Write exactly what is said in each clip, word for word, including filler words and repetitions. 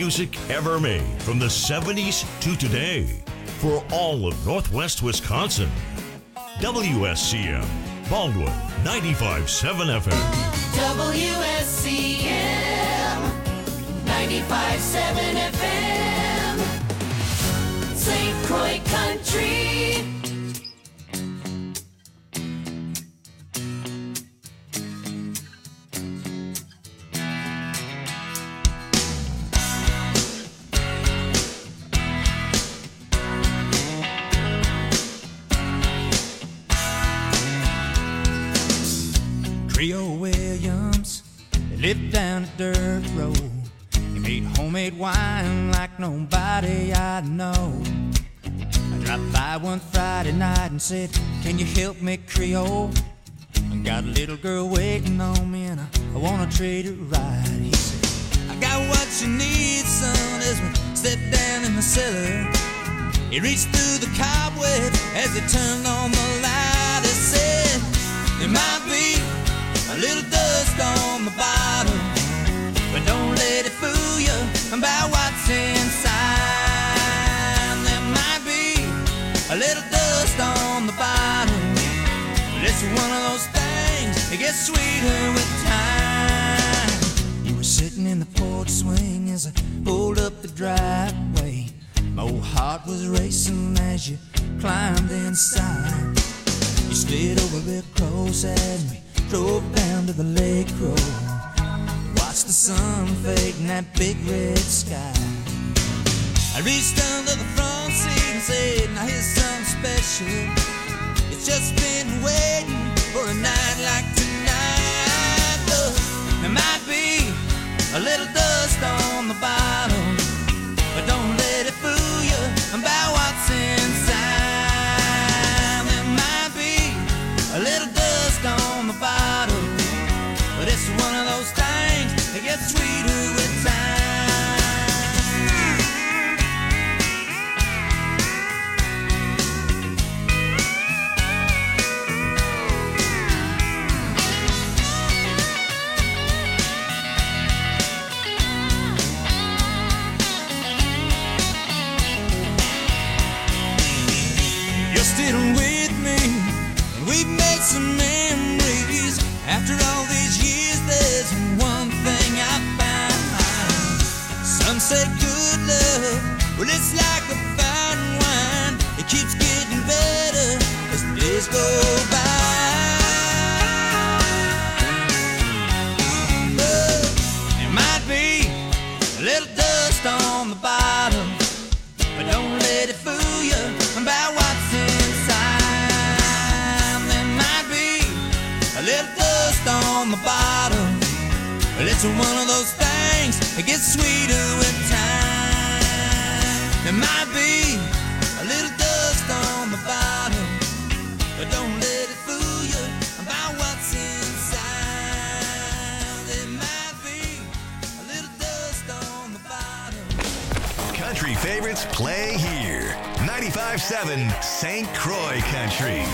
music ever made from the seventies to today for all of Northwest Wisconsin. W S C M, Baldwin, ninety-five point seven F M. W S C M, ninety-five point seven F M, Saint Croix Country. Creole Williams, he lived down a dirt road. He made homemade wine like nobody I know. I dropped by one Friday night and said, can you help me, Creole? I got a little girl waiting on me and I, I wanna treat her right. He said, I got what you need, son, as we stepped down in the cellar. He reached through the cobweb as he turned on the light. He said, there might be a little dust on the bottom, but don't let it fool you about what's inside. There might be a little dust on the bottom, but it's one of those things that gets sweeter with time. You were sitting in the porch swing as I pulled up the driveway. My old heart was racing as you climbed inside. You slid over real close as we drove down to the lake road. Watched the sun fade in that big red sky. I reached under the front seat and said, now here's something special. It's just been waiting for a night like tonight. Look, there might be a little dust on the bottom, but don't let it fool you about what's inside. There might be a little dust on the bottom, but it's one of those things that gets sweeter with time. You're still with me, and we've made some memories. After all these years, there's one thing I found. Some say good love, well, it's like a fine wine. It keeps getting better as the days go by. But there might be a little dust on the bottom, but don't let it fool you about what's inside. There might be a little dust on the bottom, but it's one of those things that gets sweeter with time. There might be a little dust on the bottom, but don't let it fool you about what's inside. There might be a little dust on the bottom. Country favorites play here. ninety-five point seven Saint Croix Country.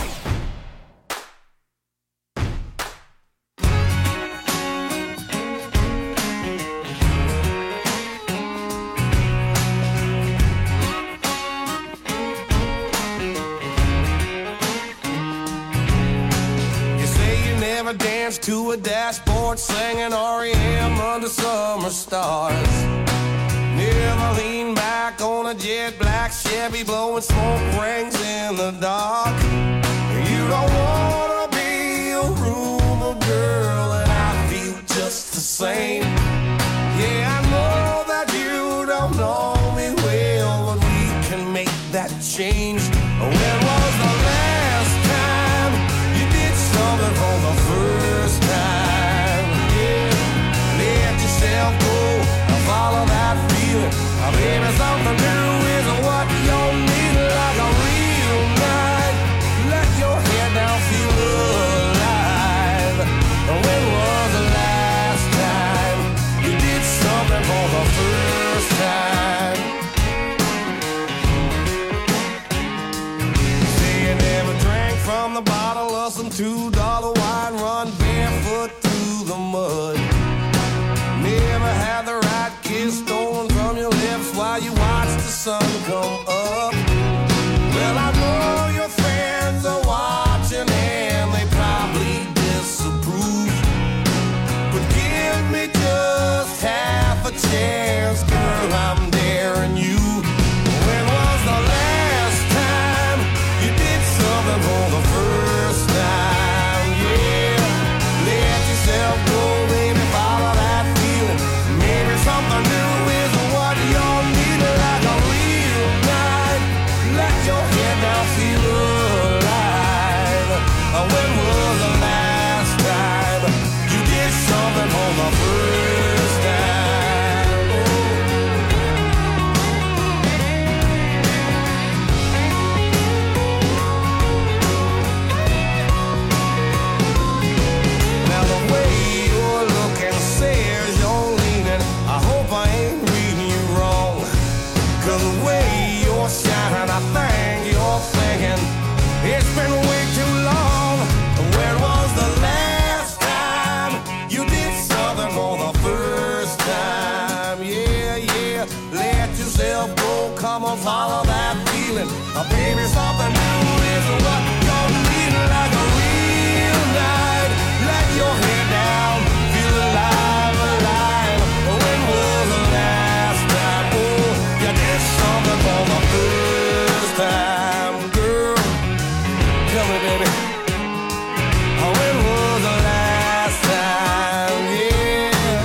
To a dashboard singing R E M under summer stars. Never lean back on a jet black Chevy blowing smoke rings in the dark. You don't wanna be a rumor girl, and I feel just the same. Yeah, I know that you don't know me well, but we can make that change. When was the last time you did something for the first time? Yeah, let yourself go and follow that feeling. Oh, baby, something new is what you need, like a real night. Let your head down, feel alive. When was the last time you did something for the first time? Say you never drank from the bottle of some two dollar wine, run barefoot through the mud. Never had the right kiss stolen from your follow that feeling. Oh, baby, something new is what you're needing. Like a real night, let your hair down, feel alive, alive. When was the last time, oh, you did something for the first time, girl? Tell me, baby, oh, when was the last time, yeah,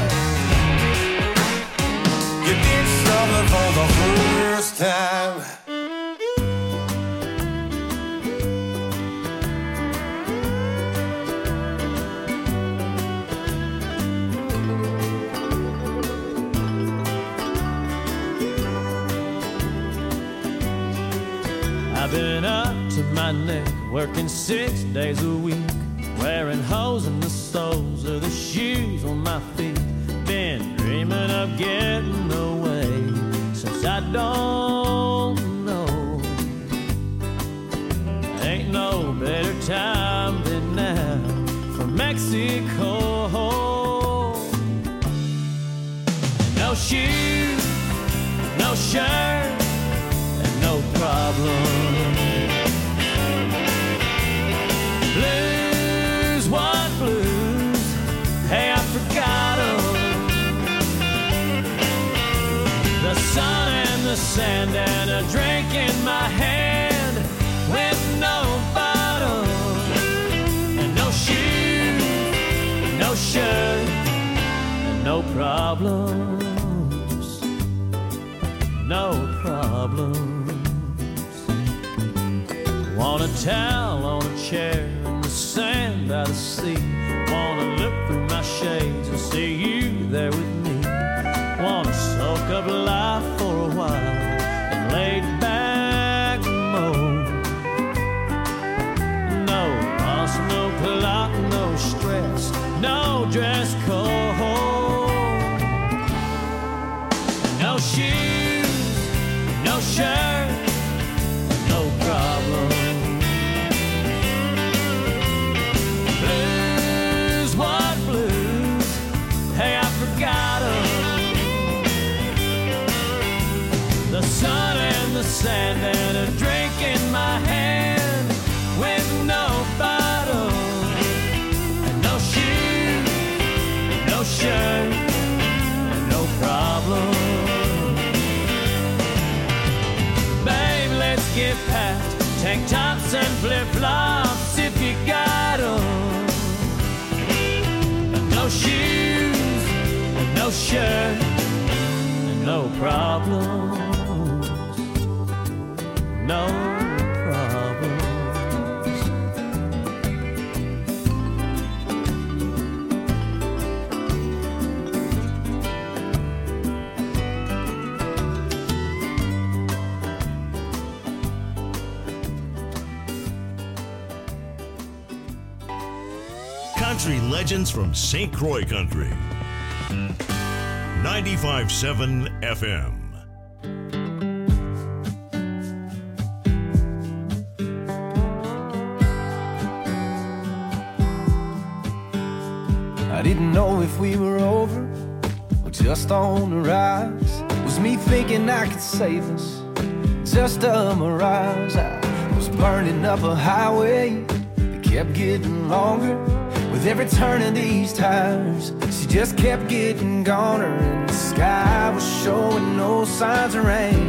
you did something for the first time? I've been up to my neck, working six days a week, wearing holes in the soles of the shoes on my feet. Been dreaming of getting away since I don't know. Ain't no better time than now for Mexico. No shoes, no shirt, and no problem. Blues, what blues? Hey, I forgot 'em. The sun and the sand and a drink in my hand with no bottom and no shoes, no shirt, and no problems, no problems. Want a towel on a chair in the sand by the sea. Wanna look through my shades and see you there with me. Wanna soak up life for a while and lay back mode. No boss, no clock, no stress, no dress code. No shoes, no shirt, no problem. Blues, what blues? Hey, I forgot 'em. The sun and the sand and a drink in my hand with no bottle and no shoes, no shirt, and no problem. Babe, let's get past tank tops and flip-flops if you got 'em. No shoes, and no shirt, and no problems, no problems. Country legends from Saint Croix Country. ninety-five point seven F M. I didn't know if we were over or just on the rise. Was me thinking I could save us? Just a mirage. I was burning up a highway that kept getting longer. With every turn of these tires, she just kept getting goner, and the sky was showing no signs of rain.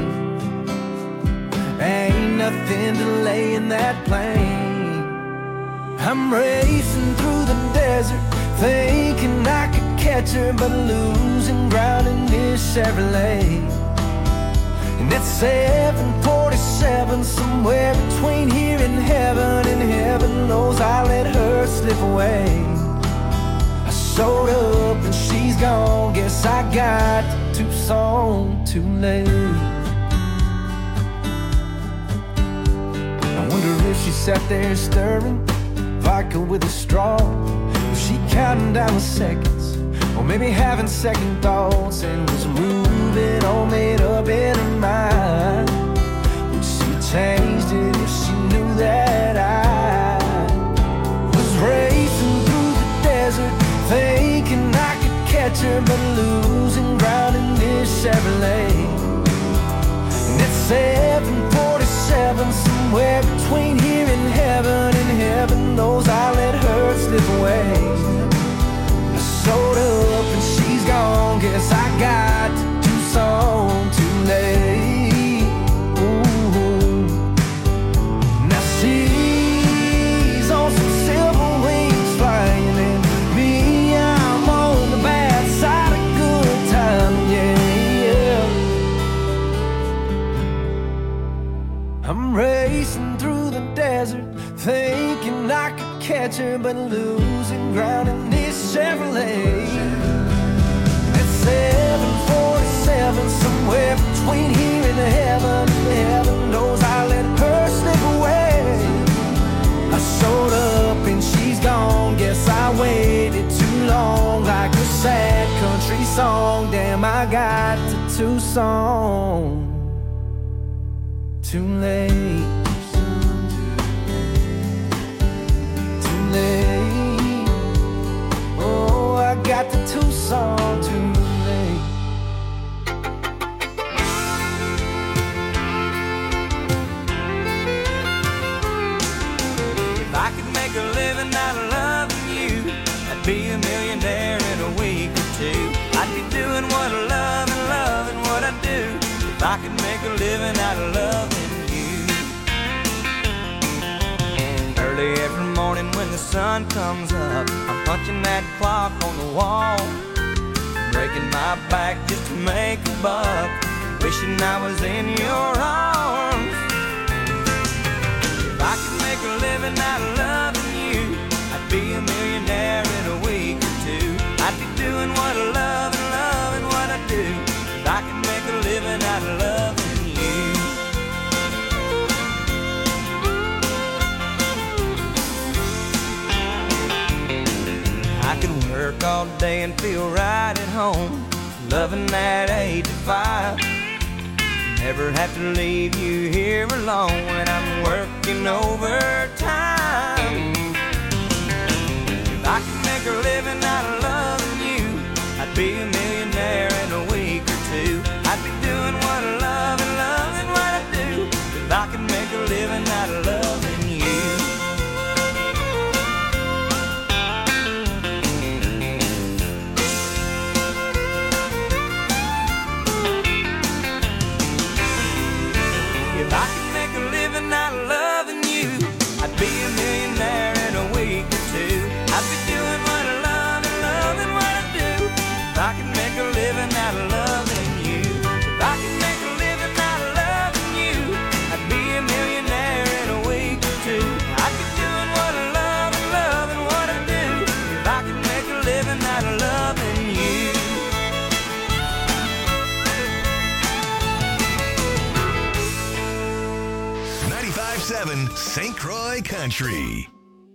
Ain't nothing delaying that plane. I'm racing through the desert, thinking I could catch her, but losing ground in this Chevrolet. And it's seven forty-seven, somewhere between here and heaven, and heaven knows I let her slip away. I showed up and she's gone, guess I got to Tucson too late. I wonder if she sat there stirring vodka with a straw. Was she counting down the seconds, or maybe having second thoughts, and was moving all made up in her mind? Would she changed it if she knew that I was racing through the desert, thinking I could catch her, but losing ground in this Chevrolet? And it's seven forty-seven, somewhere between here and heaven, and heaven knows I let her slip away. I showed up and she's gone, guess I got to do something too late. Ooh. Now she's on some silver wings flying, and me, I'm on the bad side of good time, yeah, yeah. I'm racing through the desert, thinking I could catch her, but losing ground in this Chevrolet. At seven forty-seven, somewhere between here and heaven, heaven knows I let her slip away. I showed up and she's gone, guess I waited too long, like a sad country song. Damn, I got to Tucson too late. Too late. Oh, I got to Tucson too late. If I could make a living out of loving you, I'd be a millionaire in a week or two. I'd be doing what I love and loving what I do. If I could make a living out of loving you. Early every morning when the sun comes up, I'm punching that clock on the wall, breaking my back just to make a buck, wishing I was in your arms. If I could make a living out of loving you, I'd be a millionaire in a week or two. I'd be doing what I love and loving what I do. If I could make a living out of loving you. I could work all day and feel right at home, loving that eight to five. Never have to leave you here alone when I'm working overtime. If I could make a living out of loving you, I'd be a millionaire in a week or two. I'd be doing what I love and loving what I do. If I could make a living out of loving you. If I could make a living out of loving you, I'd be a millionaire in a week or two. I'd be doing what I love and loving what I do. If I could make a living out of loving you. If I could make a living out of loving you, I'd be a millionaire in a week or two. I'd be doing what I love and loving what I do. If I could make a living out of loving you. ninety-five point seven Saint Croix Country.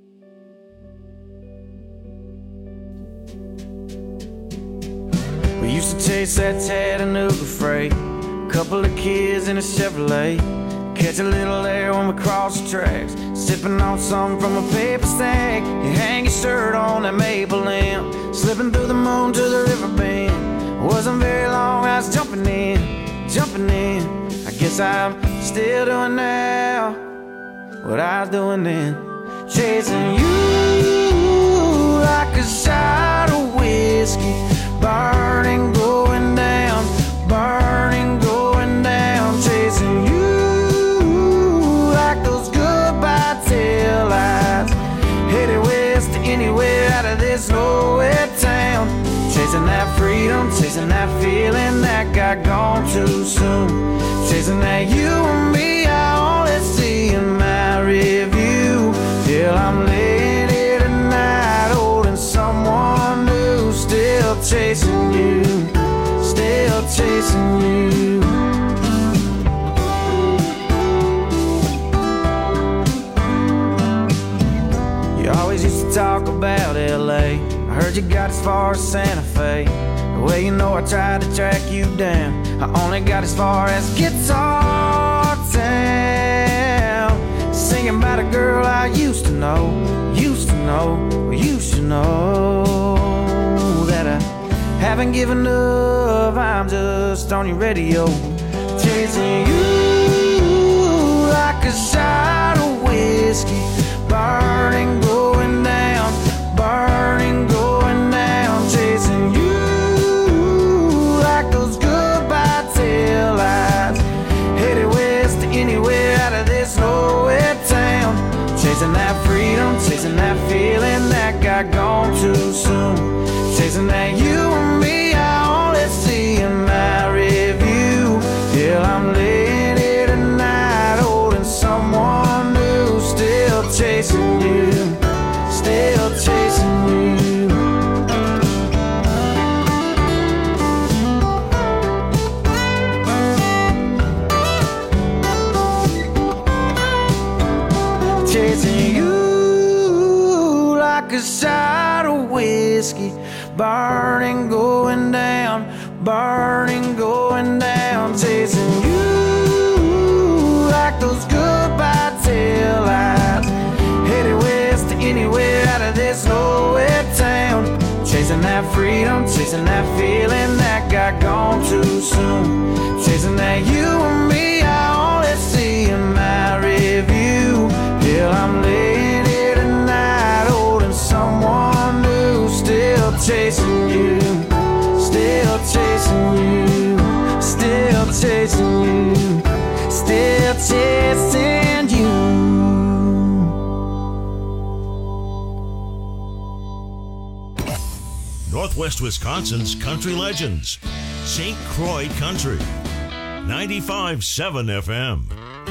We used to chase that Chattanooga freight, couple of kids in a Chevrolet, catch a little air when we cross the tracks, sipping on something from a paper stack. You hang your shirt on that maple limb, slipping through the moon to the river bend. Wasn't very long, I was jumping in, jumping in. I guess I'm still doing now what I was doing then, chasing you like a shot of whiskey, burning, going down, burning, going down, chasing you like those goodbye tail lights, headed west to anywhere out of this nowhere town, chasing that freedom, chasing that feeling that got gone too soon, chasing that you and me I only see in my review, till I'm laying here tonight holding someone new, still chasing you, still chasing you. You always used to talk about L A, I heard you got as far as Santa Fe. Well, you know I tried to track you down, I only got as far as Guitar Town, singing about a girl I used to know, used to know, used to know, that I haven't given up, I'm just on your radio, chasing you anywhere out of this nowhere town. Chasing that freedom, chasing that feeling that got gone too soon. Chasing that you and me, I only see in my review. Hell, I'm laying here tonight holding someone new. Still chasing you, still chasing you. Chasing you like a shot of whiskey, burning, going down, burning, going down. Chasing you like those goodbye tail lights, headed west to anywhere out of this nowhere town. Chasing that freedom, chasing that feeling that got gone too soon. Chasing that you and me, I only see in my review. Hell, I'm laying here tonight holding someone new. Still chasing you, still chasing you, still chasing you, still chasing you. Northwest Wisconsin's country legends, Saint Croix Country, ninety-five point seven F M.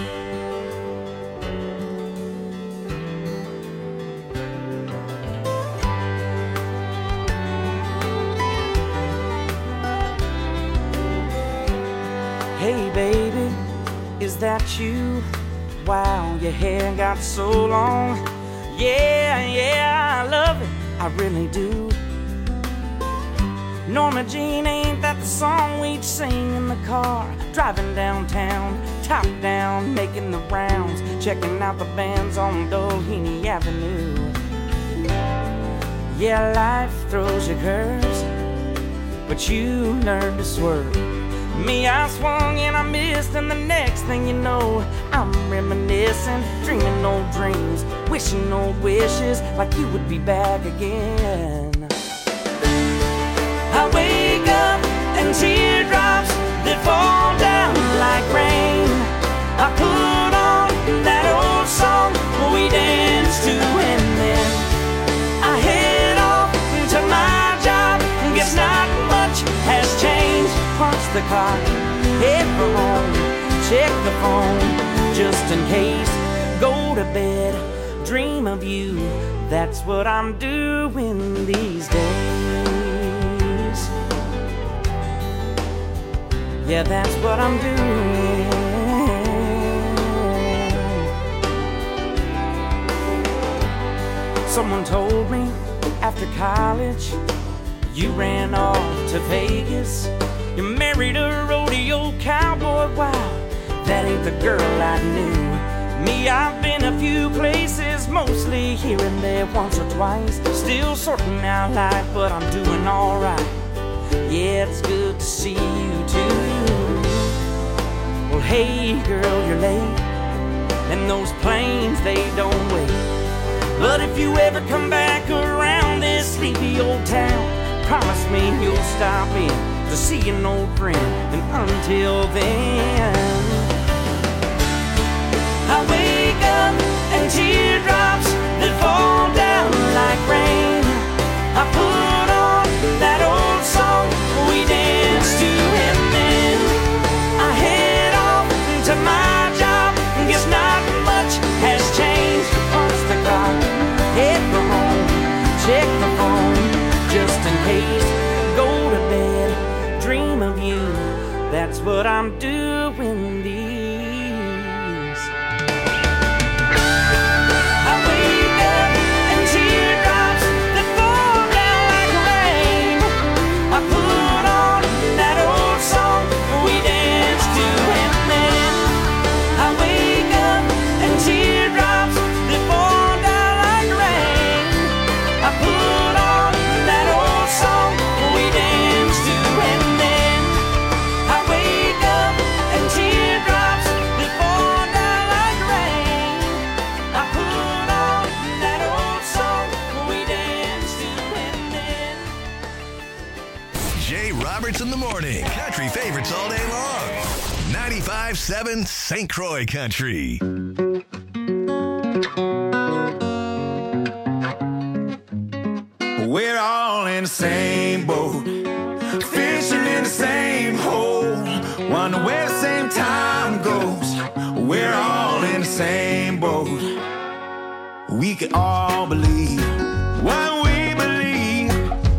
Hey baby, is that you? Wow, your hair got so long. Yeah, yeah, I love it, I really do. Norma Jean, ain't that the song we'd sing in the car? Driving downtown, top down, making the rounds, checking out the bands on Doheny Avenue. Yeah, life throws you curves, but you learn to swerve. Me, I swung and I missed, and the next thing you know, I'm reminiscing, dreaming old dreams, wishing old wishes like you would be back again. I wake up and teardrops that fall down like rain. I put on that old song we danced to, and then I head off to my job. Guess not much has changed. Punch the clock, head for home, check the phone just in case. Go to bed, dream of you. That's what I'm doing these days. Yeah, that's what I'm doing. Someone told me after college you ran off to Vegas. You married a rodeo cowboy. Wow, that ain't the girl I knew. Me, I've been a few places, mostly here and there, once or twice. Still sorting out life, but I'm doing alright. Yeah, it's good to see you too. Well, hey girl, you're late, and those planes, they don't wait. But if you ever come back around this sleepy old town, promise me you'll stop in to see an old friend. And until then, I wake up and teardrops that fall down like rain. I put on that old song we danced to, and then I head off to my job. Guess not much has changed. Punch the clock, head for home, check the phone just in case. Go to bed, dream of you. That's what I'm doing these. I wake up and teardrops that fall down like rain. I put on that old song we danced to, and then I wake up and teardrops that fall down like rain. I put on that old song we danced to, and then I wake up and teardrops that fall down like rain. I put on that old song we danced to, and then Jay Roberts in the morning. Country favorites all day long. ninety-five ninety-five point seven Saint Croix Country. We're all in the same boat, fishing in the same hole, wonder where the same time goes. We're all in the same boat. We can all believe what we believe,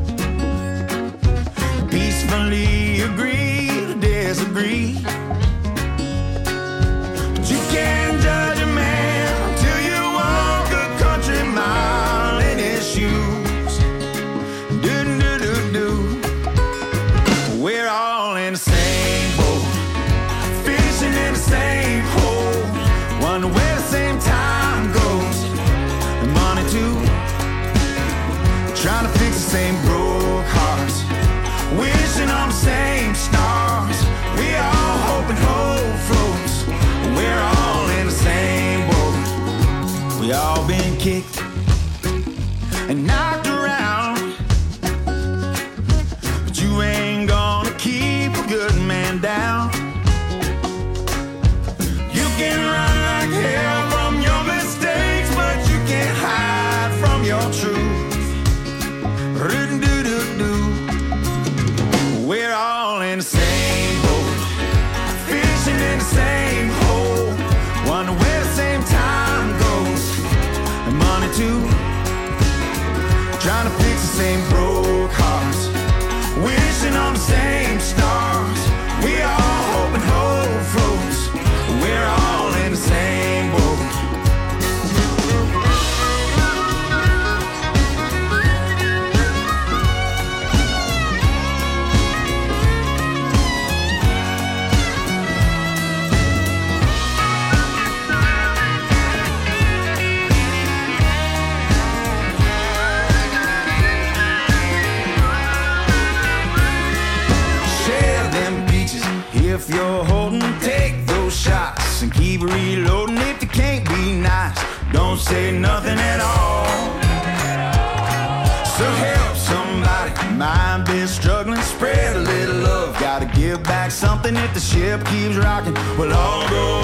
peacefully agree to disagree. But you can't judge a man till you walk a country mile in his shoes. Do do do do. We're all in the same boat, fishing in the same hole, wonder where the same time goes. And money too, trying to fix the same broke hearts, wishing on the same stars. We all hope and hope floats. We're all in the same boat. We all been kicked and knocked around, but you ain't gonna keep a good man down. You can run like hell from your mistakes, but you can't hide from your truth. Ru-do-do-do. We're all in the same boat, fishing in the same hole, wonder where the same time goes. And money too, trying to fix the same broke hearts, wishing on the same stars. We all hope and hope floats. We're all in the same boat. If you're holding, take those shots and keep reloading. If you can't be nice, don't say nothing at all. So help somebody, mind be struggling, spread a little love. Gotta give back something if the ship keeps rocking. We'll all go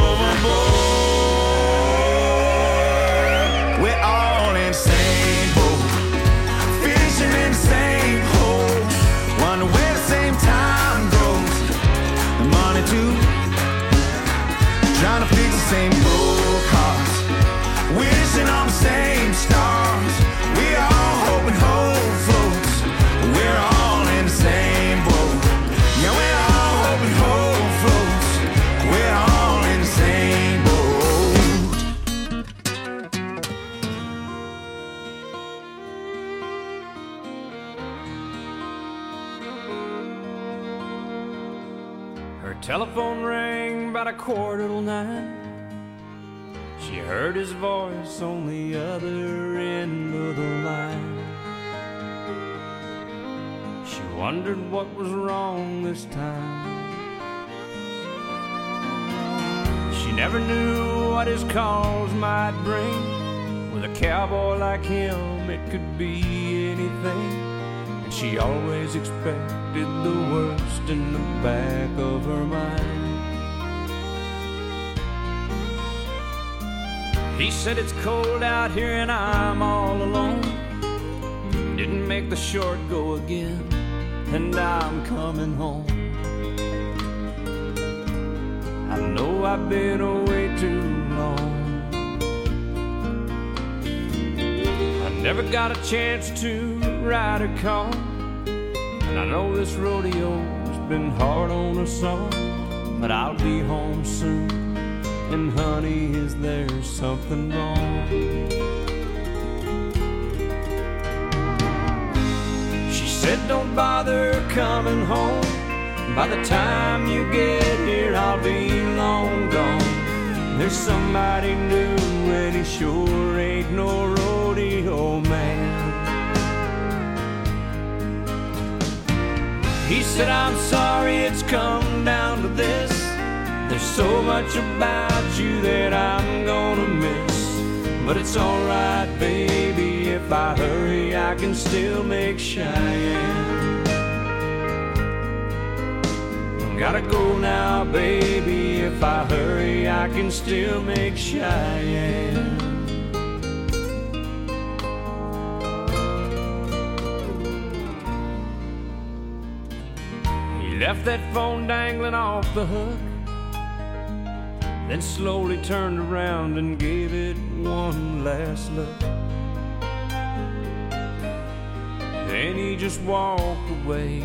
overboard. We're all in the same boat, fishing in the same hole, wonder where the same time goes. Money too, trying to fix the same broke hearts, wishing on the same stars. We all hope and hope floats. We're all in the same boat. Yeah, we're all hope and hope floats. We're all in the same Telephone rang about a quarter till nine. She heard his voice on the other end of the line. She wondered what was wrong this time. She never knew what his calls might bring. With a cowboy like him, it could be anything. And she always expected the worst in the back of her mind. He said it's cold out here and I'm all alone. Didn't make the short go again, and I'm coming home. I know I've been away too long. I never got a chance to ride a car, and I know this rodeo's been hard on us all. But I'll be home soon, and honey, is there something wrong? She said don't bother coming home. By the time you get here, I'll be long gone. There's somebody new, and he sure ain't no rodeo man. He said, I'm sorry it's come down to this. There's so much about you that I'm gonna miss. But it's alright, baby, if I hurry, I can still make Cheyenne. Gotta go now, baby. If I hurry, I can still make Cheyenne. He left that phone dangling off the hook, then slowly turned around and gave it one last look. Then he just walked away.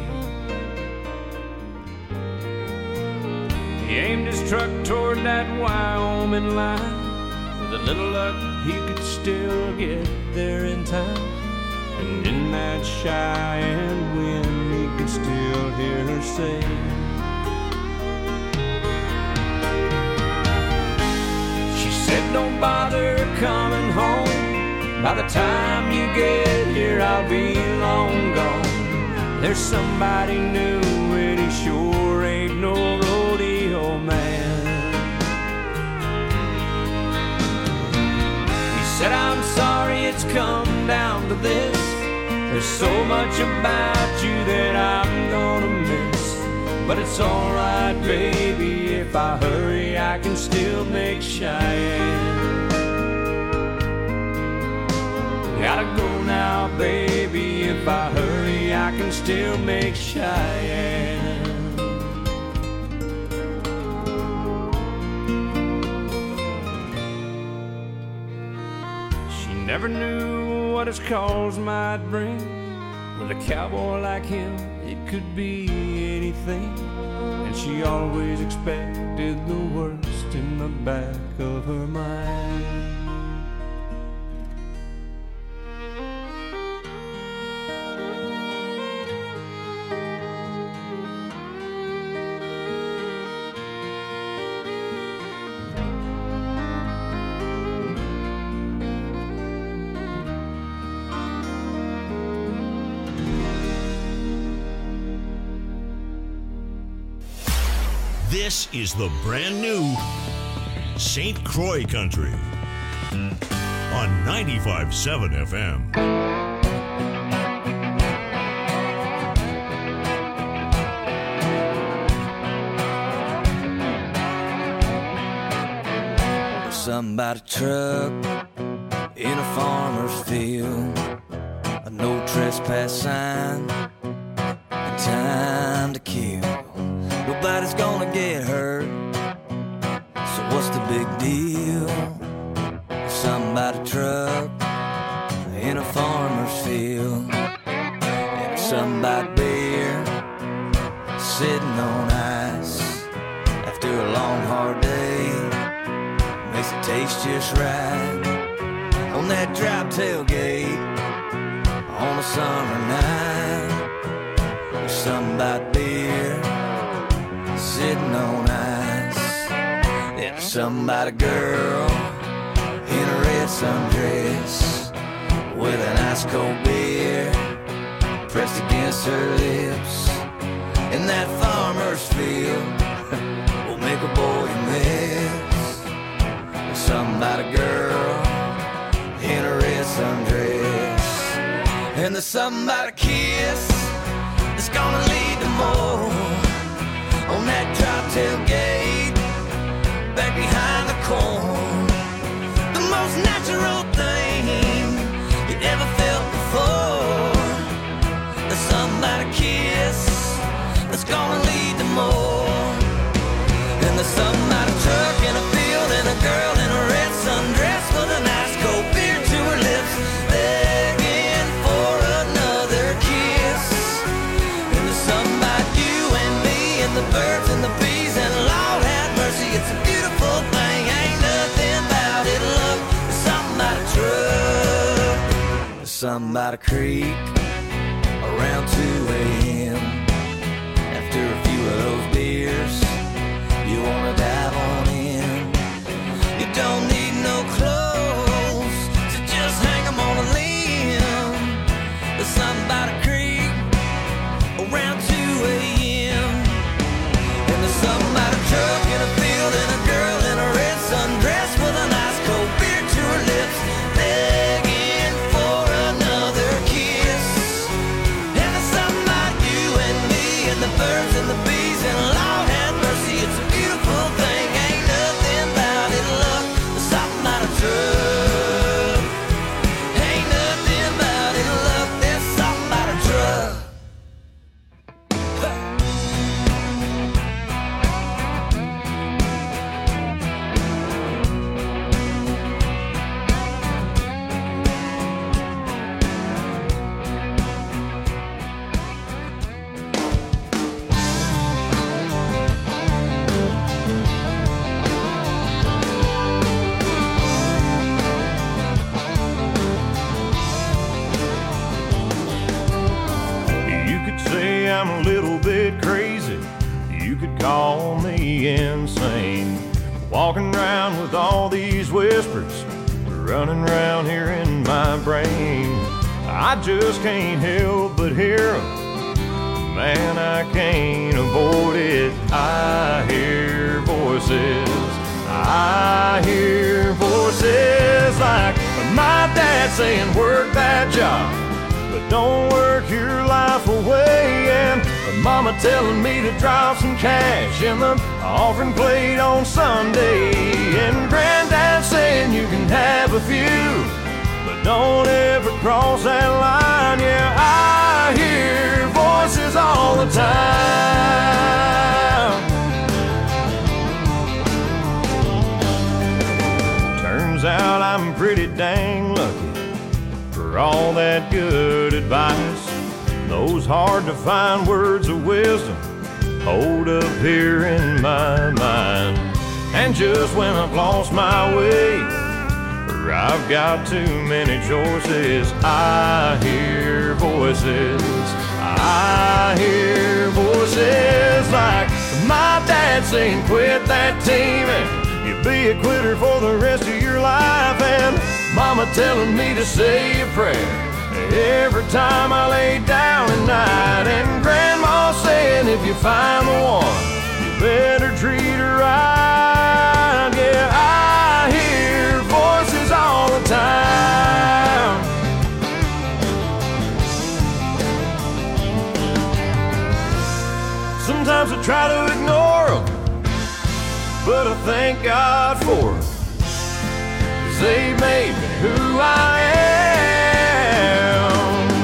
He aimed his truck toward that Wyoming line. With a little luck, he could still get there in time. And in that Cheyenne wind, he could still hear her say, she said, don't bother coming home. By the time you get here, I'll be long gone. There's somebody new, and he sure ain't no rodeo man. He said, I'm sorry it's come down to this. There's so much about you that I'm gonna miss. But it's alright, baby, if I hurry, I can still make Cheyenne. Gotta go now, baby, if I hurry, I can still make Cheyenne. She never knew what his calls might bring. With a cowboy like him, it could be anything. And she always expected the worst in the back of her mind. This is the brand new Saint Croix Country on ninety-five point seven F M. Somebody truck in a farmer's field, a no trespass sign, and time to kill. Nobody's gonna get hurt, so what's the big deal? Somebody truck in a farmer's field, and somebody beer sitting on ice after a long hard day makes it taste just right on that drop tailgate on a summer night. Somebody beer sitting on ice, and somebody girl in a red sundress with an ice cold beer pressed against her lips. In that farmer's field will make a boy miss. Somebody girl in a red sundress, and the somebody kiss that's gonna lead to more on that drop tailgate back behind the corn. The most natural thing you ever felt before. The somebody kiss that's gonna lead to more. And the somebody truck in a field and a girl in a red sundress with an ice cold beer to her lips, begging for another kiss. And the somebody you and me and the birds and the bees, and Lord have mercy, it's a beautiful thing. Ain't nothing about it, look, somebody truck, somebody creek around two a.m. After a few of those beers, you wanna dive on in. You don't need no clothes to just hang 'em on a limb. There's somebody creek around two a.m. And there's somebody truck in a field and a girl in a red sundress with an ice cold beer to her lips, begging for another kiss. And there's somebody you and me and the birds and the bees, and Lord Walking around with all these whispers running around here in my brain. I just can't help but hear them. Man, I can't avoid it. I hear voices. I hear voices like my dad saying, work that job, but don't work your life away. And mama telling me to drop some cash in the offering plate on Sunday. And granddad saying you can have a few, but don't ever cross that line. Yeah, I hear voices all the time. Turns out I'm pretty dang lucky for all that good advice. Those hard to find words of wisdom hold up here in my mind. And just when I've lost my way, or I've got too many choices, I hear voices. I hear voices like my dad saying, quit that team and you'll be a quitter for the rest of your life. And mama telling me to say a prayer every time I lay down at night. And grandma saying if you find the one, you better treat her right. Yeah, I hear voices all the time. Sometimes I try to ignore them, but I thank God for them, 'cause they made me who I am.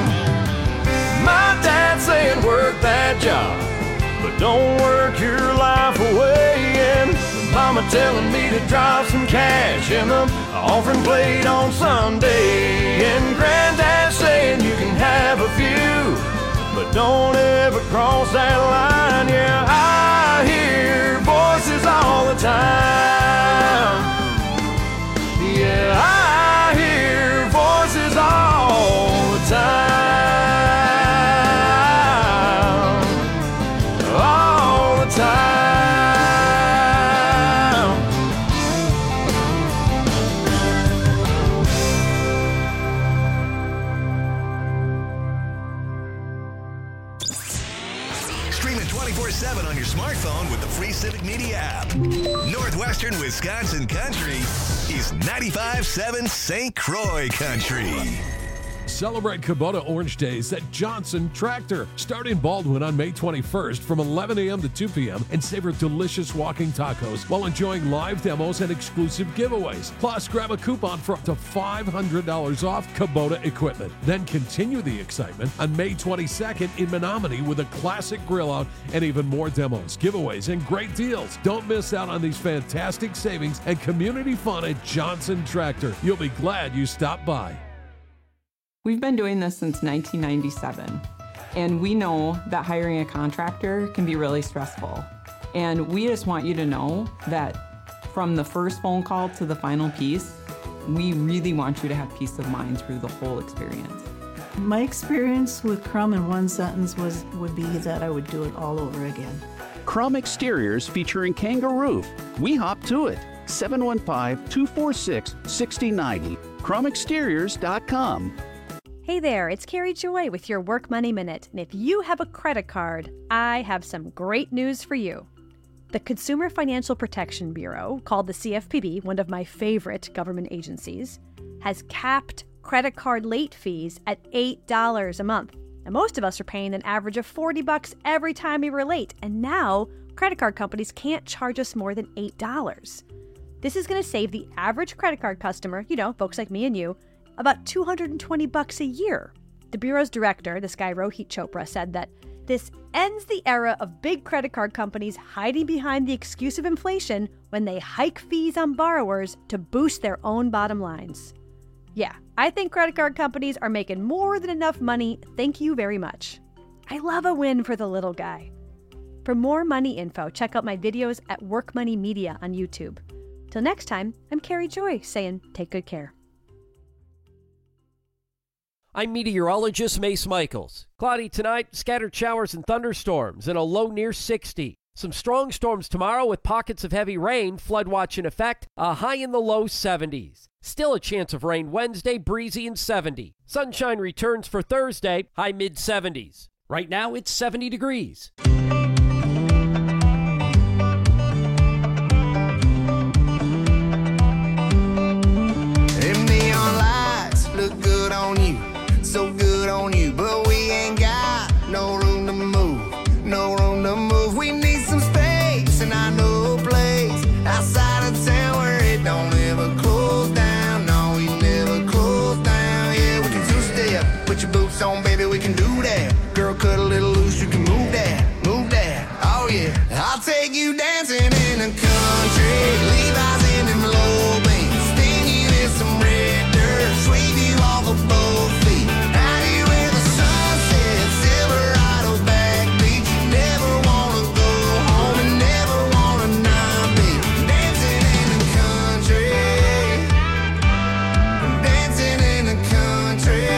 My dad saying work that job, but don't work your life away. And mama telling me to drop some cash in the offering plate on Sunday. And granddad saying you can have a few, but don't ever cross that line. Yeah, I hear voices all the time. Yeah, I hear voices all the time. All the time. Stream it twenty-four seven on your smartphone with the free Civic Media app. Northwestern Wisconsin Country is ninety-five seven Saint Croix Country. Celebrate Kubota Orange Days at Johnson Tractor. Start in Baldwin on May twenty-first from eleven a.m. to two p.m. and savor delicious walking tacos while enjoying live demos and exclusive giveaways. Plus, grab a coupon for up to five hundred dollars off Kubota equipment. Then continue the excitement on May twenty-second in Menominee with a classic grill out and even more demos, giveaways, and great deals. Don't miss out on these fantastic savings and community fun at Johnson Tractor. You'll be glad you stopped by. We've been doing this since nineteen ninety-seven, and we know that hiring a contractor can be really stressful. And we just want you to know that from the first phone call to the final piece, we really want you to have peace of mind through the whole experience. My experience with Crum in one sentence was would be that I would do it all over again. Crum Exteriors featuring Kangaroo. We hop to it. seven one five, two four six, six zero nine zero. crum exteriors dot com. Hey there, it's Carrie Joy with your Work Money Minute. And if you have a credit card, I have some great news for you. The Consumer Financial Protection Bureau, called the C F P B, one of my favorite government agencies, has capped credit card late fees at eight dollars a month. And most of us are paying an average of forty bucks every time we were late. And now, credit card companies can't charge us more than eight dollars. This is going to save the average credit card customer, you know, folks like me and you, about two hundred twenty bucks a year. The Bureau's director, this guy Rohit Chopra, said that this ends the era of big credit card companies hiding behind the excuse of inflation when they hike fees on borrowers to boost their own bottom lines. Yeah, I think credit card companies are making more than enough money. Thank you very much. I love a win for the little guy. For more money info, check out my videos at Work Money Media on YouTube. Till next time, I'm Carrie Joy saying take good care. I'm meteorologist Mace Michaels. Cloudy tonight, scattered showers and thunderstorms, and a low near sixty. Some strong storms tomorrow with pockets of heavy rain, flood watch in effect, a high in the low seventies. Still a chance of rain Wednesday, breezy and seventy. Sunshine returns for Thursday, high mid seventies. Right now it's seventy degrees. Them neon lights look good on you, so good on you, but we ain't got no room to move, no room to move. We need some space, and I know a place outside of town where it don't ever close down. No, we never close down. Yeah, we can two-step, put your boots on, baby, we can do that. Girl, cut a little loose, you can move that, move that. Oh yeah, I'll take you dancing in the country, Levi's in them low beams, spin you in some red dirt, sweep you off of both feet. Out here where the sun sets, Silverado back beach. You never wanna go home and never wanna not be dancing in the country, dancing in the country.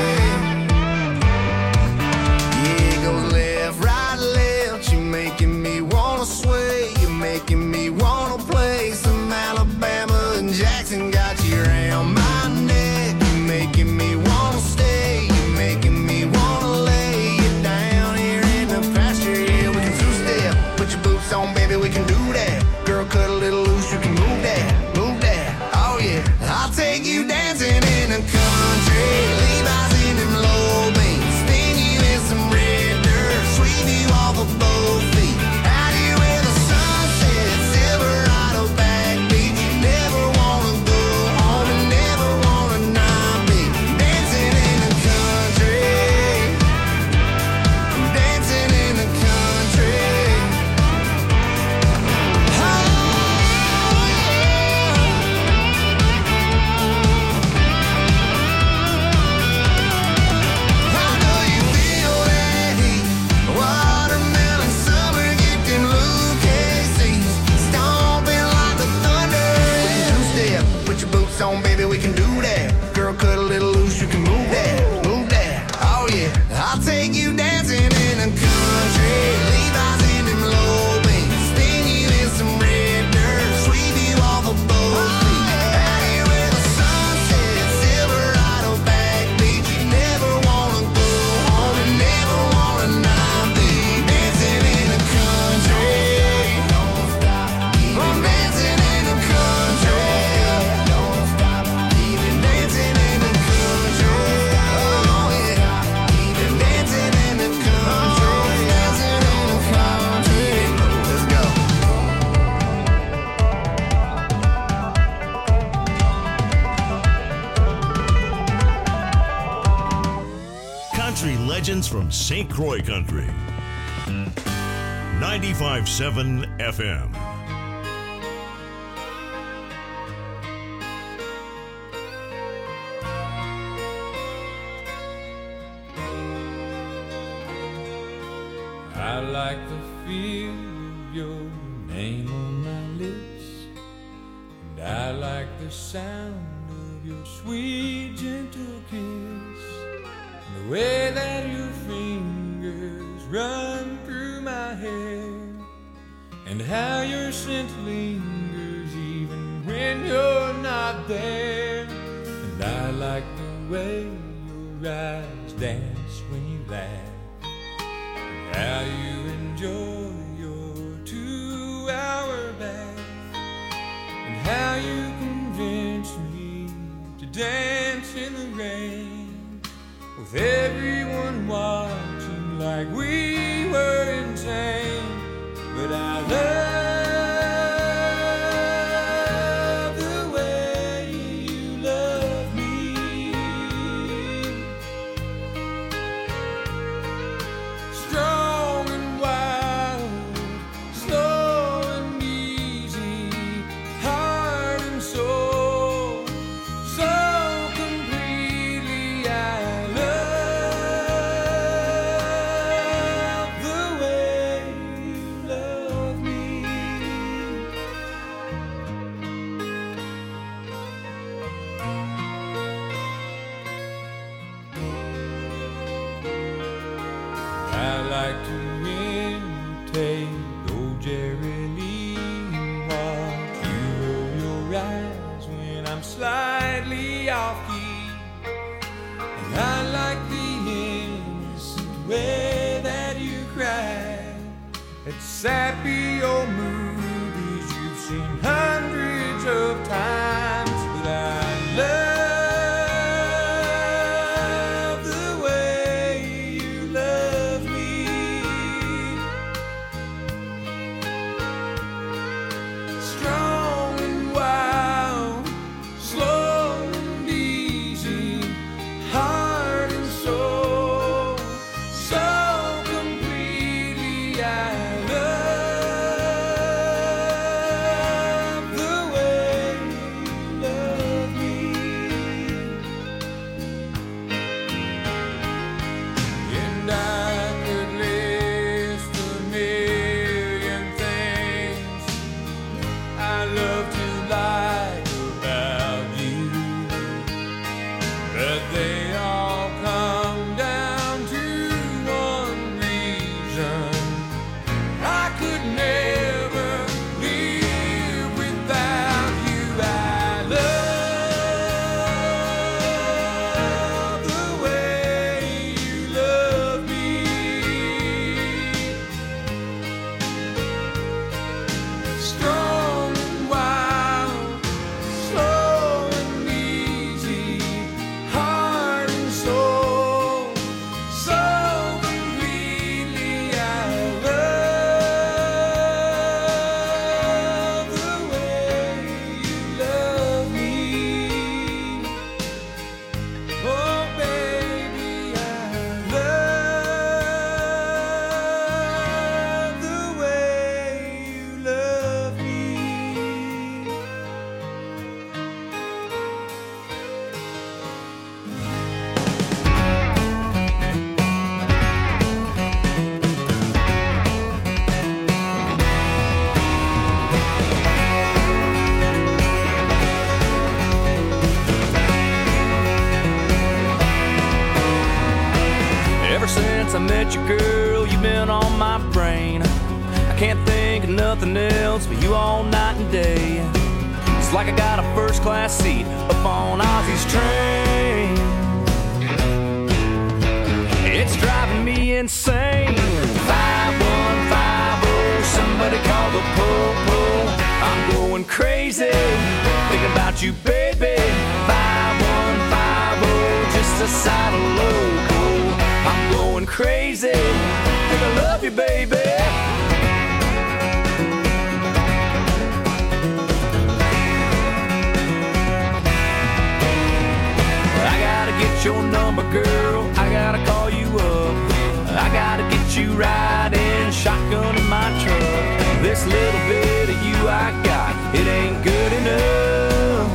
Yeah, it goes left, right, left. You're making me wanna sway. You're making me wanna play some Alabama and Jackson. Got you around my neck. You're making me wanna stay. You're making me wanna lay you down here in the pasture. Yeah, we can two-step. Put your boots on, baby, we can do that. Girl, cut a little loose, you can move that, move that. Oh yeah, I'll take you dancing in the country. Levi's in them low beams, spin you in some red dirt, sweep you off of both feet. Out here where the sun sets, Silverado back beach. You never wanna go home and never wanna not be dancing in the country, dancing in the country. I know you feel that heat, watermelon summer, get them Lucasies, stomping like the thunder. We can two-step, put your boots on, baby, we can do that. Girl, cut a little loose, you can move that, move that. Oh yeah, I'll take you dancing in the country. Levi's in them low beams, spin you in some red dirt, sweep you off of both feet. Out here where the sun sets, Silverado back beach. You never wanna go home and never wanna not be dancing in the country. Don't stop, I'm dancing in the country. Don't stop, even dancing in the country. Oh yeah, even dancing in the country, dancing in the country. Let's go. Country legends from Saint Croix Country. ninety-five point seven F M. I like the feel of your name on my lips, and I like the sound of your sweet, gentle kiss, and the way that your fingers run through my hair, and how your scent lingers even when you're not there. And I like the way your eyes dance when you laugh, and how you enjoy your two-hour bath, and how you convince me to dance in the rain, with everyone watching like we were insane. But I love the way you love me, strong and wild, slow and easy, heart and soul, so completely. I love the way you love me. I like to imitate old Jerry off key. And I like the innocent way that you cry at sappy old movies you've seen hundreds of times. But I love since I met you, girl, you've been on my brain. I can't think of nothing else but you all night and day. It's like I got a first class seat up on Ozzy's train. It's driving me insane. five one five oh, somebody call the po-po. I'm going crazy, thinking about you, baby. five one five oh, just a side of loco. I'm going crazy, think I love you, baby. I gotta get your number, girl, I gotta call you up. I gotta get you riding shotgun in my truck. This little bit of you I got, it ain't good enough.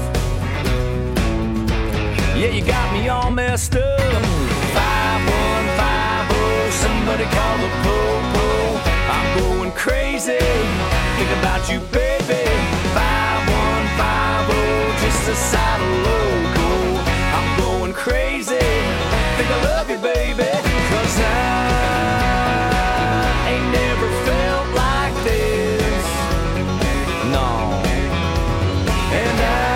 Yeah, you got me all messed up. five one five oh, somebody call the po-po. I'm going crazy, think about you, baby. five one five oh, just a side of loco. I'm going crazy, think I love you, baby. Cause I ain't never felt like this, no. And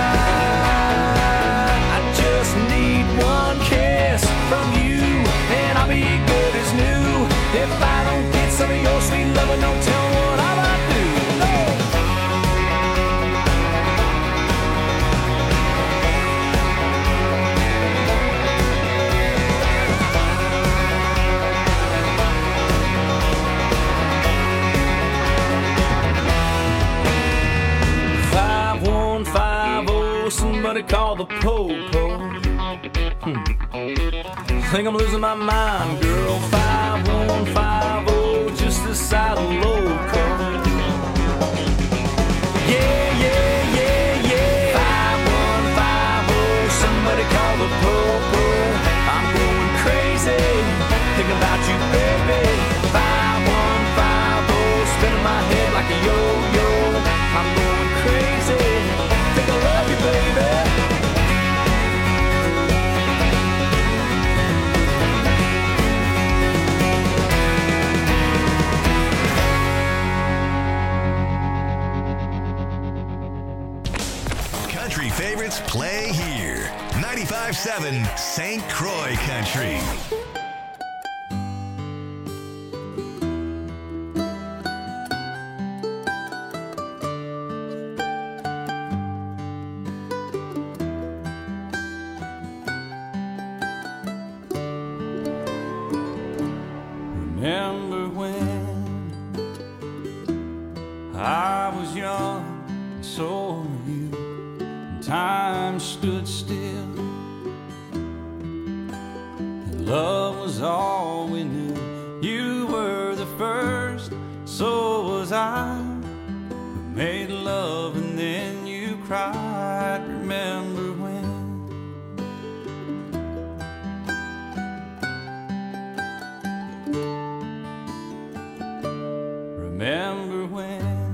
I, I just need one kiss from you, and I'll be good as new. If I don't get some of your sweet loving, don't tell me what I might do. five one five oh, somebody call the po-po. Hmm. Think I'm losing my mind, girl. five one five oh, just a side of loco. Yeah, yeah, yeah, yeah. five one five oh, somebody call the po-po. I'm going crazy, thinking about you, baby. five one five oh, spinning my head like a yo-yo. I'm going crazy, think I love you, baby. play here. ninety-five point seven Saint Croix Country. Remember when I was young, and so were you, and time stood still, and love was all we knew. You were the first, so was I, who made love and then you cried. Remember when Remember when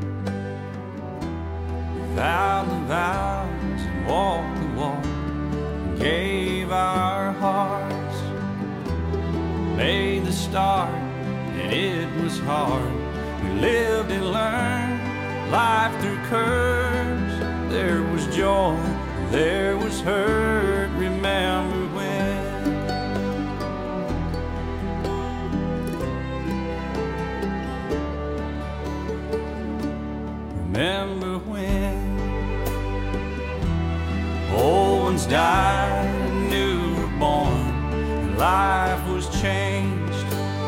we vowed the vows and walked the walk and gave our hearts, made the start, and it was hard. We lived and learned life through curves. There was joy, there was hurt. Remember when Remember when old ones died and new were born, and life was changed,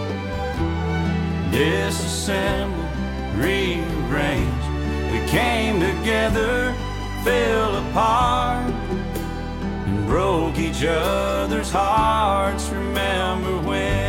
disassembled, rearranged. We came together, fell apart, and broke each other's hearts. Remember when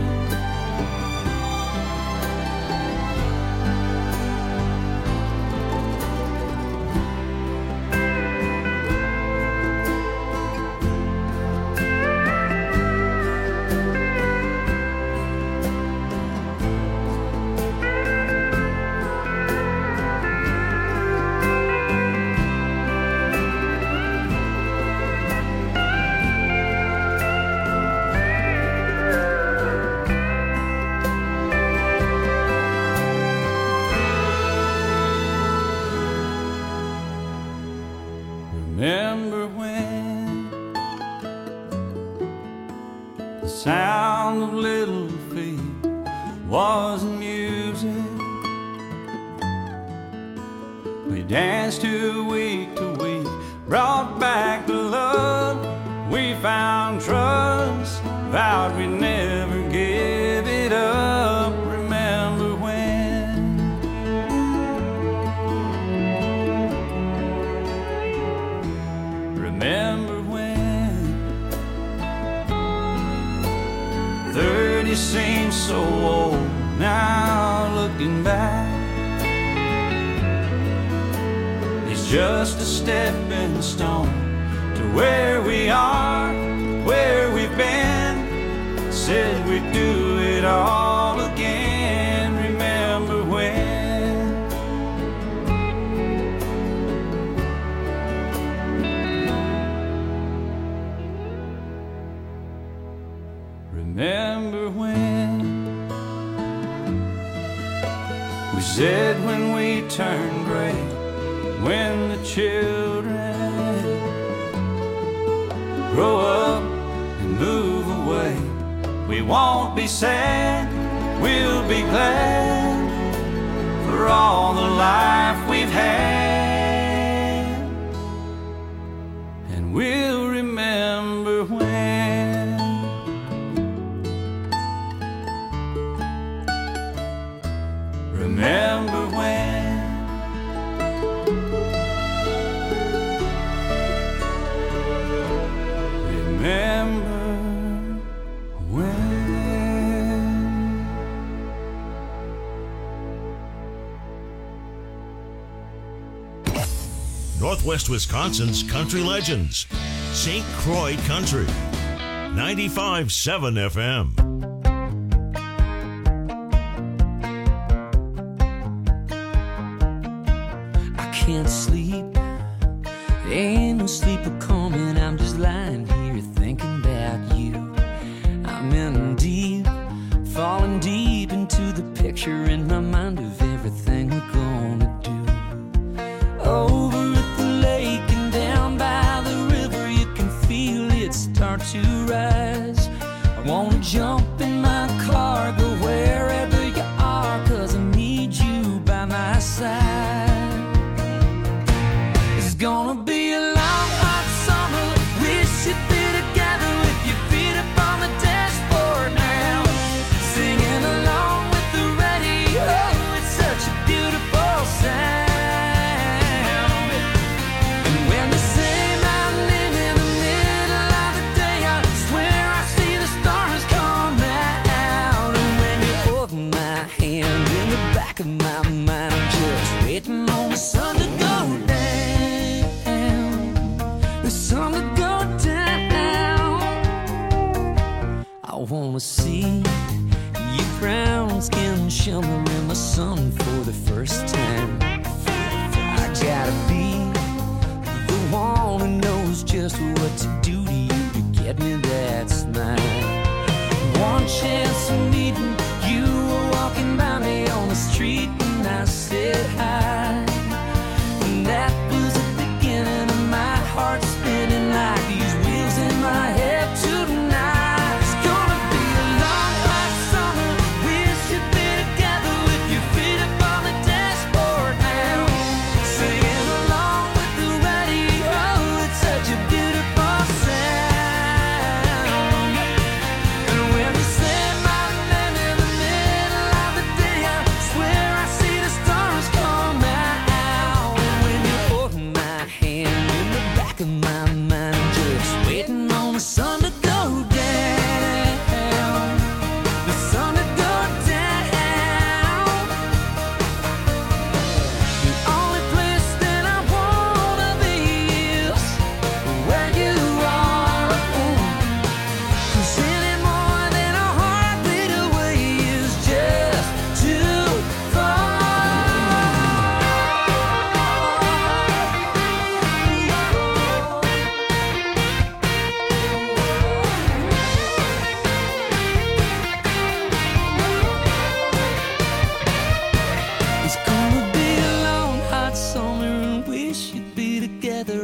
Remember when the sound of little feet was music. We danced to week to week, brought back the love. We found trust, vowed we'd never give it up. Remember when Remember when thirty seems so old now, looking back. It's just a stepping stone to where we are, where we've been. Said we'd do it all again. Remember when Remember when we said when we turn gray, when the children grow up and move away, we won't be sad, we'll be glad for all the life we've had. And we'll remember when Remember when Remember when Northwest Wisconsin's country legends. Saint Croix Country. ninety-five point seven F M. Can't sleep, ain't no sleep a coming. I'm just lying here thinking about you. I'm in deep, falling deep into the picture in my mind of everything we're gonna do. Over at the lake and down by to rise. I wanna jump in my car, go wherever you are, 'cause I need you by my side. It's gonna be a long, hot summer. Wish you'd be together with your feet up on the dashboard now, singing along with the radio. It's such a beautiful sound. And when they say my name in the middle of the day, I swear I see the stars come out. And when you hold my hand in the back of my mind, I'm just waiting on the sun to go down, the sun to go down. I wanna see your brown skin shimmer in the sun for the first time. I gotta be the one who knows just what to do to you to get me that smile. One chance of meeting you, were walking by me on the street and I said hi. And that was the beginning of my heart spinning like these wheels in my head tonight. It's gonna be a long, hot summer. Wish you'd be together with your feet up on the dashboard now, singing along with the radio. It's such a beautiful sound. And when you say my name in the middle of the day, I swear I see the stars come out. And when you hold my hand in the back of my mind, I'm just waiting on the sun to go down, the sun to go down. The only place that I wanna be is where you are. 'Cause any more than a heartbeat away is just too far. It's gonna be a long, hot summer and wish you'd be together.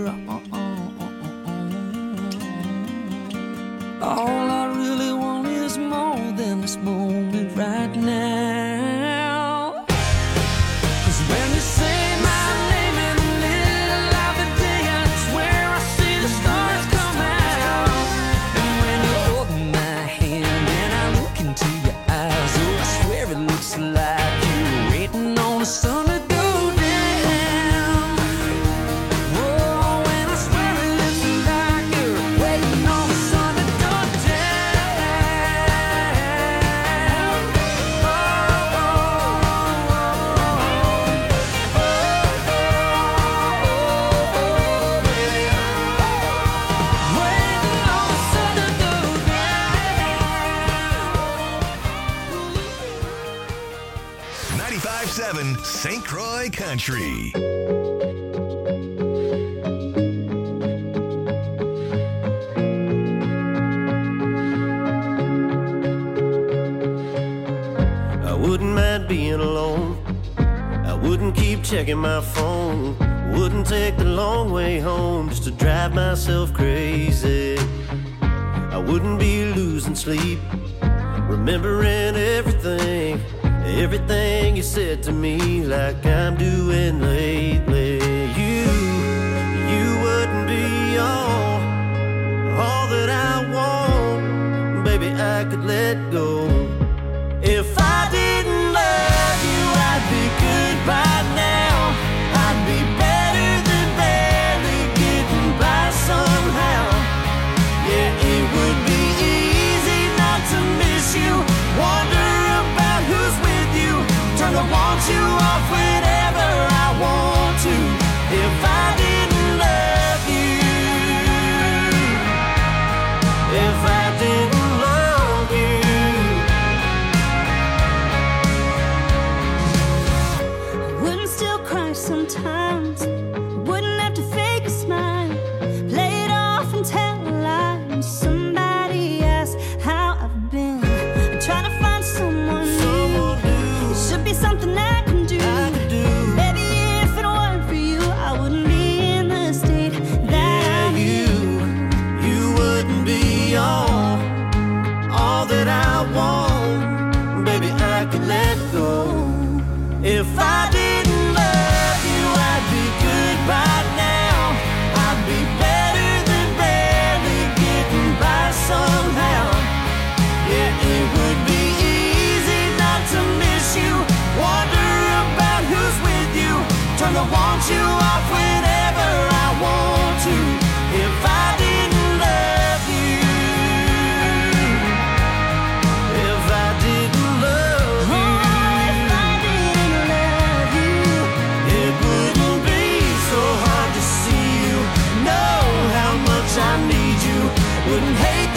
All I really want is more than this moment right now. 'Cause when you say my name in the middle of the day, I swear I see the stars come out. And when you hold my hand and I look into your eyes, oh, I swear it looks like you're waiting on the sun to go down. Oh, and I swear it looks like you're waiting on the sun to go down. Oh, oh, waiting on the sun to go ninety-five seven Saint Croix Country. I wouldn't mind being alone. I wouldn't keep checking my phone. Wouldn't take the long way home just to drive myself crazy. I wouldn't be losing sleep, remembering everything, everything you said to me, like I'm doing lately. You, you wouldn't be all, all that I want. Baby, I could let go. If I didn't love you, I'd be good by now. I'd be better than barely getting by somehow. Yeah, it would be easy not to miss you. Wonder about who's with you. Turn the want you off whenever I want to. If I didn't love you, if I didn't love you. Wouldn't still cry sometimes. Wouldn't have to fake a smile. Play it off and tell a lie. When somebody asks how I've been, I'm trying to find someone new. It should be something I can do. Wouldn't hate